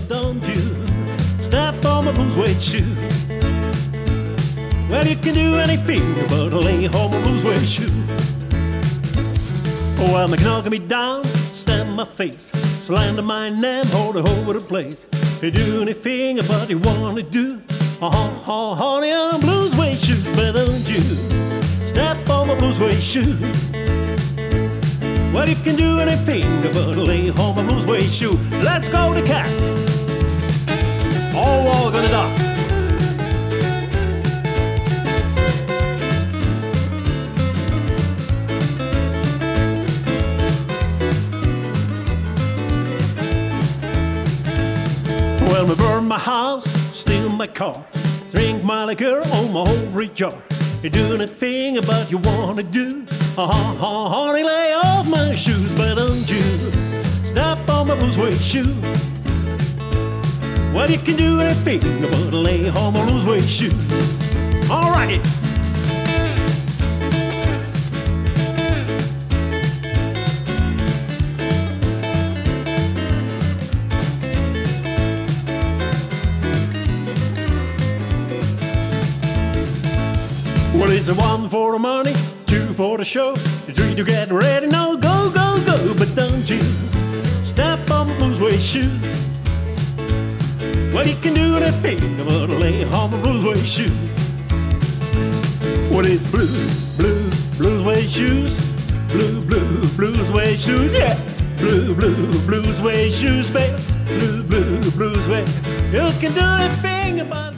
but don't you step on my blue suede shoe. Well, you can do anything but lay home a blue suede shoe. Oh, well, they're knocking me down, stamp my face, slander my name all over the place. You do anything but you wanna do. Honey, I'm blue suede shoes, but don't you step on my blue suede shoe. Well, you can do anything but lay home a blue suede shoe. Let's go to cat. All walk on the dock. Well, we burn my house, steal my car, drink my liquor on my ovary jar. You do anything but you wanna do. Honey, lay off my shoes, but don't you step on my blue suede shoe. Well, you can do anything but lay on my blue suede shoe. Alrighty. Well, it's a 1 for the money, 2 for the show, 3 to get ready. Now go, go, go, but don't you step on blue suede shoes. Well, you can do anything but lay on the blue suede shoes. Well, it's blue, blue, blue suede shoes, blue, blue, blue suede shoes, yeah. Blue, blue, blue suede shoes, baby, blue, blue, blue suede. You can do anything but